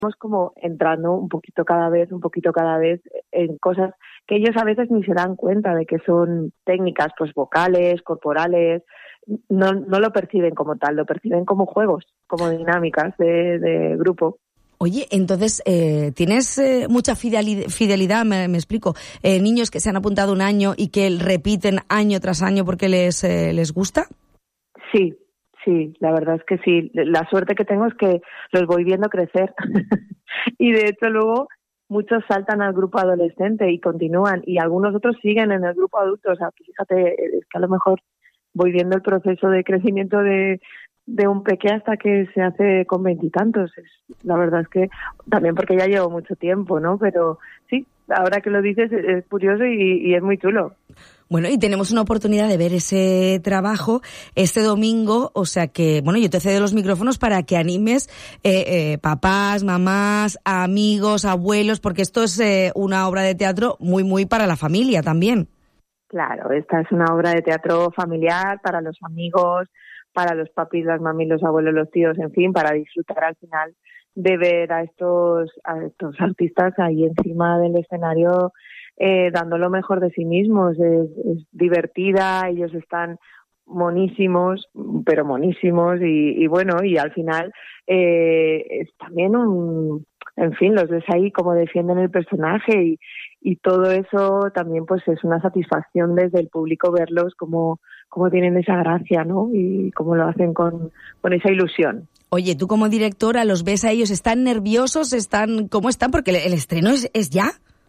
como entrando un poquito cada vez en cosas que ellos a veces ni se dan cuenta de que son técnicas, pues vocales, corporales. No lo perciben como tal, lo perciben como juegos, como dinámicas de grupo. Oye, entonces, ¿tienes mucha fidelidad? Me explico. ¿Niños que se han apuntado un año y que repiten año tras año porque les gusta? Sí, la verdad es que sí. La suerte que tengo es que los voy viendo crecer. Y de hecho luego muchos saltan al grupo adolescente y continúan, y algunos otros siguen en el grupo adulto. O sea, que fíjate, es que a lo mejor voy viendo el proceso de crecimiento de un peque hasta que se hace con 20 y tantos. La verdad es que también porque ya llevo mucho tiempo, ¿no? Pero sí, ahora que lo dices es curioso y es muy chulo. Bueno, y tenemos una oportunidad de ver ese trabajo este domingo, o sea que, bueno, yo te cedo los micrófonos para que animes papás, mamás, amigos, abuelos, porque esto es una obra de teatro muy, muy para la familia también. Claro, esta es una obra de teatro familiar para los amigos, para los papis, las mamis, los abuelos, los tíos, en fin, para disfrutar al final de ver a estos artistas ahí encima del escenario dando lo mejor de sí mismos. Es divertida, ellos están monísimos, pero monísimos, y bueno, y al final es también en fin, los ves ahí como defienden el personaje y todo eso también pues es una satisfacción desde el público verlos como tienen esa gracia, ¿no? Y cómo lo hacen con esa ilusión. Oye, tú como directora los ves a ellos, ¿están nerviosos? ¿Cómo están? Porque el estreno es ya.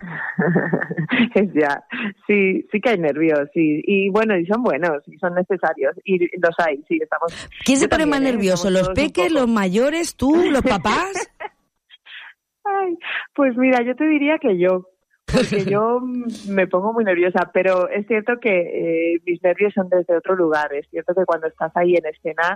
Es ya, sí que hay nervios, sí. Y bueno, y son buenos, y son necesarios, y los hay, sí, estamos. ¿Quién se pone más nervioso? ¿Los peques, los mayores, tú, los papás? Ay, pues mira, yo te diría que yo, porque yo me pongo muy nerviosa, pero es cierto que mis nervios son desde otro lugar. Es cierto que cuando estás ahí en escena,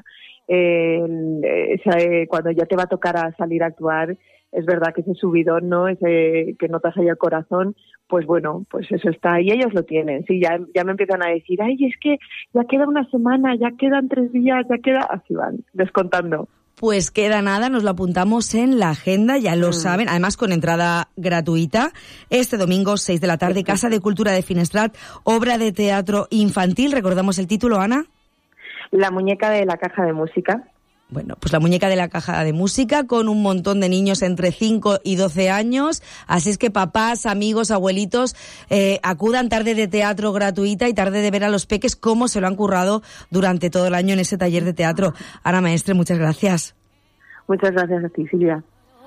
cuando ya te va a tocar a salir a actuar, es verdad que ese subidón, ¿no? Ese que notas ahí el corazón, pues bueno, pues eso está, y ellos lo tienen. Sí, ya me empiezan a decir, ay, es que ya queda una semana, ya quedan 3 días, así van, descontando. Pues queda nada, nos lo apuntamos en la agenda, ya lo saben, además con entrada gratuita. Este domingo, 6 de la tarde, Casa de Cultura de Finestrat, obra de teatro infantil. ¿Recordamos el título, Ana? La muñeca de la caja de música. Bueno, pues la muñeca de la caja de música, con un montón de niños entre 5 y 12 años. Así es que papás, amigos, abuelitos, acudan, tarde de teatro gratuita y tarde de ver a los peques cómo se lo han currado durante todo el año en ese taller de teatro. Ana Maestre, muchas gracias. Muchas gracias a ti, Silvia.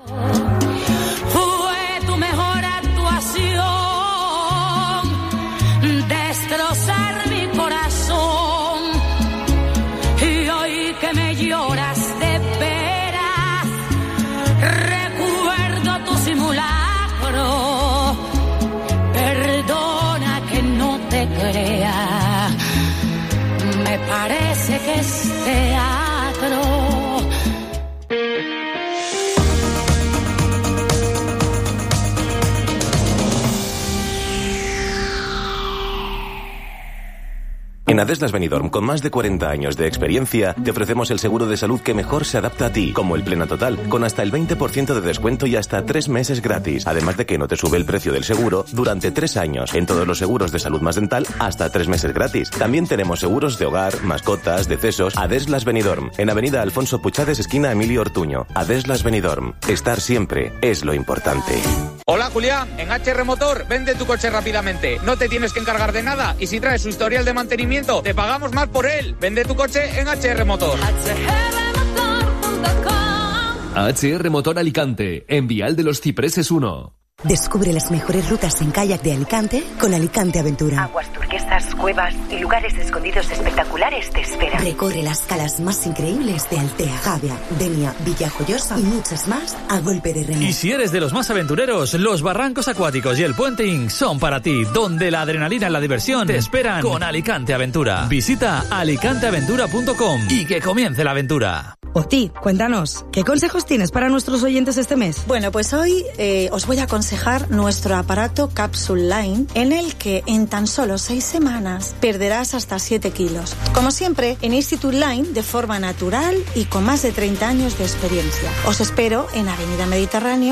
Fue tu mejor actuación, destrozar mi corazón, y hoy que me lloras de veras, recuerdo tu simulacro. Perdona que no te crea, me parece que es teatro. En Adeslas Benidorm, con más de 40 años de experiencia, te ofrecemos el seguro de salud que mejor se adapta a ti, como el Plena Total, con hasta el 20% de descuento y hasta 3 meses gratis. Además de que no te sube el precio del seguro durante 3 años. En todos los seguros de salud más dental, hasta 3 meses gratis. También tenemos seguros de hogar, mascotas, decesos. Adeslas Benidorm, en Avenida Alfonso Puchades, esquina Emilio Ortuño. Adeslas Benidorm, estar siempre es lo importante. Hola Julián, en HR Motor vende tu coche rápidamente. No te tienes que encargar de nada y si traes su historial de mantenimiento te pagamos más por él. Vende tu coche en HR Motor. HR Motor Alicante, en Vial de los Cipreses 1. Descubre las mejores rutas en kayak de Alicante con Alicante Aventura. Aguas turquesas, cuevas y lugares escondidos espectaculares te esperan. Recorre las calas más increíbles de Altea, Javia, Denia, Villajoyosa y muchas más a golpe de remo. Y si eres de los más aventureros, los barrancos acuáticos y el puenting son para ti, donde la adrenalina y la diversión te esperan con Alicante Aventura. Visita alicanteaventura.com y que comience la aventura. Oti, cuéntanos, ¿qué consejos tienes para nuestros oyentes este mes? Bueno, pues hoy os voy a aconsejar aconsejar nuestro aparato Capsule Line, en el que en tan solo 6 semanas perderás hasta 7 kilos. Como siempre, en Institute Line, de forma natural y con más de 30 años de experiencia. Os espero en Avenida Mediterráneo